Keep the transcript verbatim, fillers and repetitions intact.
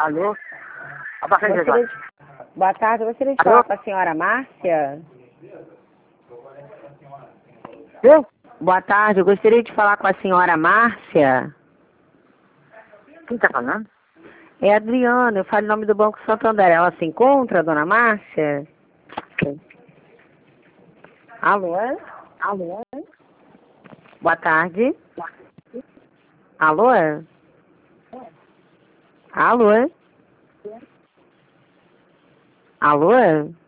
Alô? Abaixa aí, Gostaria de... Boa tarde, eu gostaria de Alô? falar com a senhora Márcia. Eu? Boa tarde, eu gostaria de falar com a senhora Márcia. Quem tá falando? É Adriana, eu falo em nome do Banco Santander. Ela se encontra, dona Márcia? Quem? Alô? Alô? Boa tarde. Alô? Alô? Alô?